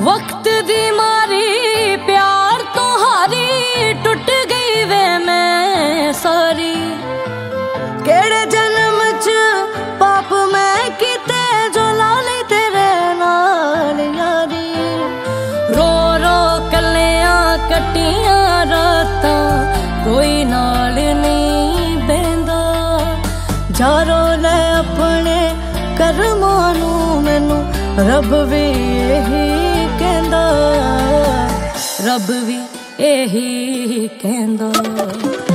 वक्त दी मारी प्यार तो हारी टुट गई वे मैं सारी। केड़े जन्म च पाप मैं किते जो ला ले तेरे नाल यारी। रो रो कलियां कटियां रातां कोई नाल नहीं बेंदा। जारो ले अपने करमां नू मैनू रब भी यही कहंदा, रब भी यही कहंदा।